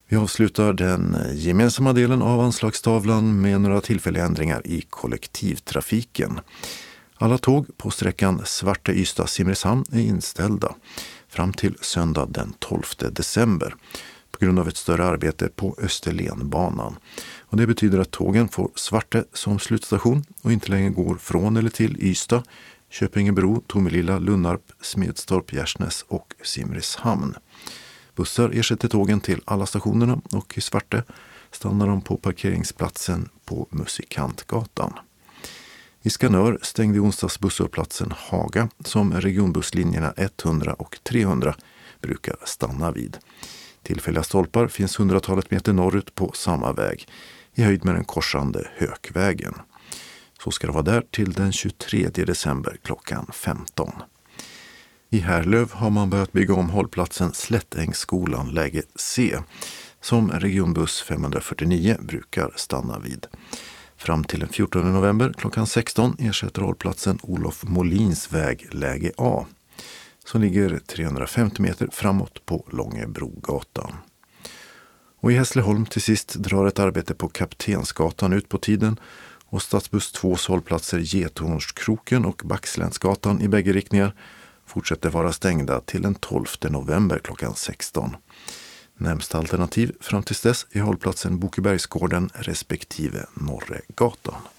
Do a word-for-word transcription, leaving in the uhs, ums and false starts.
Vi avslutar den gemensamma delen av anslagstavlan med några tillfälliga ändringar i kollektivtrafiken. Alla tåg på sträckan Svarte-Ystad-Simrishamn är inställda fram till söndag den tolfte december på grund av ett större arbete på Österlenbanan. Och det betyder att tågen får Svarte som slutstation och inte längre går från eller till Ystad, Köpingebro, Tomelilla, Lunnarp, Smedstorp, Gärsnäs och Simrishamn. Bussar ersätter tågen till alla stationerna och i Svarte stannar de på parkeringsplatsen på Musikantgatan. I Skanör stängde i onsdags busshållplatsen Haga som regionbusslinjerna hundra och trehundra brukar stanna vid. Tillfälliga stolpar finns hundratalet meter norrut på samma väg i höjd med den korsande Hökvägen. Så ska det vara där till den tjugotredje december klockan femton. I Härlöv har man börjat bygga om hållplatsen Slättängsskolan läge C som regionbuss femhundrafyrtionio brukar stanna vid. Fram till den fjortonde november klockan sexton ersätter hållplatsen Olof Molins väg läge A som ligger trehundrafemtio meter framåt på Långebrogatan. Och i Hässleholm till sist drar ett arbete på Kaptensgatan ut på tiden och stadsbuss tvås hållplatser Gethornskroken och Backslänsgatan i bägge riktningar fortsätter vara stängda till den tolfte november klockan sexton. Närmsta alternativ fram till dess är hållplatsen Bokebergsgården respektive Norregatan.